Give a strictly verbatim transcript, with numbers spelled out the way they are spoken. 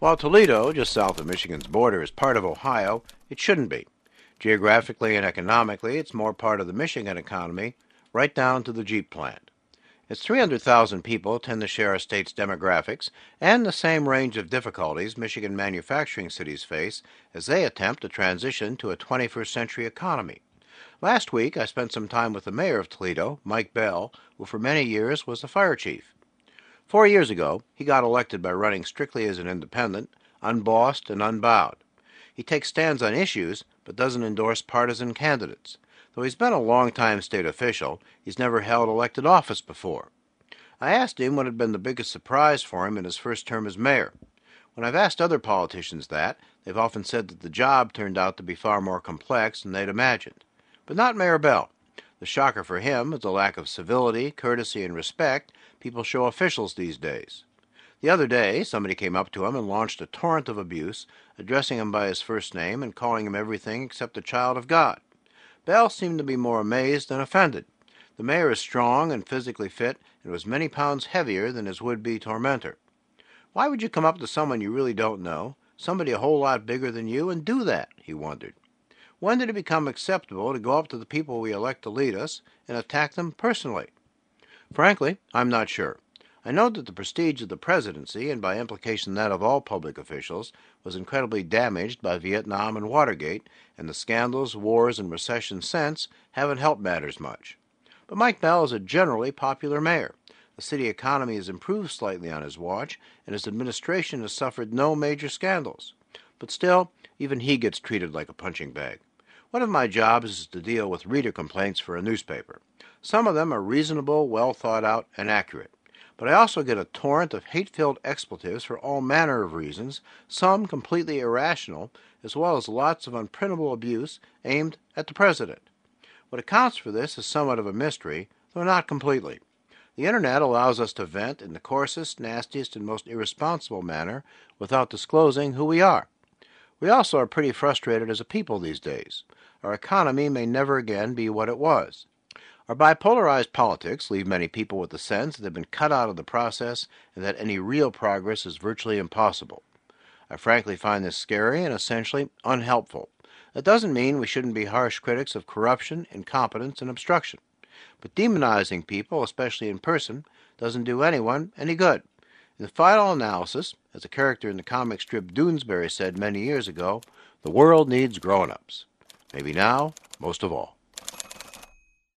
While Toledo, just south of Michigan's border, is part of Ohio, it shouldn't be. Geographically and economically, it's more part of the Michigan economy, right down to the Jeep plant. Its three hundred thousand people tend to share our state's demographics and the same range of difficulties Michigan manufacturing cities face as they attempt to transition to a twenty-first century economy. Last week, I spent some time with the mayor of Toledo, Mike Bell, who for many years was the fire chief. Four years ago, he got elected by running strictly as an independent, unbossed and unbowed. He takes stands on issues, but doesn't endorse partisan candidates. Though he's been a long-time state official, he's never held elected office before. I asked him what had been the biggest surprise for him in his first term as mayor. When I've asked other politicians that, they've often said that the job turned out to be far more complex than they'd imagined. But not Mayor Bell. The shocker for him is the lack of civility, courtesy, and respect people show officials these days. The other day, somebody came up to him and launched a torrent of abuse, addressing him by his first name and calling him everything except a child of God. Bell seemed to be more amazed than offended. The mayor is strong and physically fit and was many pounds heavier than his would-be tormentor. Why would you come up to someone you really don't know, somebody a whole lot bigger than you, and do that? He wondered. When did it become acceptable to go up to the people we elect to lead us and attack them personally? Frankly, I'm not sure. I know that the prestige of the presidency, and by implication that of all public officials, was incredibly damaged by Vietnam and Watergate, and the scandals, wars, and recession since haven't helped matters much. But Mike Bell is a generally popular mayor. The city economy has improved slightly on his watch, and his administration has suffered no major scandals. But still, even he gets treated like a punching bag. One of my jobs is to deal with reader complaints for a newspaper. Some of them are reasonable, well thought out, and accurate. But I also get a torrent of hate-filled expletives for all manner of reasons, some completely irrational, as well as lots of unprintable abuse aimed at the president. What accounts for this is somewhat of a mystery, though not completely. The Internet allows us to vent in the coarsest, nastiest, and most irresponsible manner without disclosing who we are. We also are pretty frustrated as a people these days. Our economy may never again be what it was. Our bipolarized politics leave many people with the sense that they've been cut out of the process and that any real progress is virtually impossible. I frankly find this scary and essentially unhelpful. That doesn't mean we shouldn't be harsh critics of corruption, incompetence, and obstruction. But demonizing people, especially in person, doesn't do anyone any good. In the final analysis, as a character in the comic strip Doonesbury said many years ago, the world needs grown-ups. Maybe now, most of all.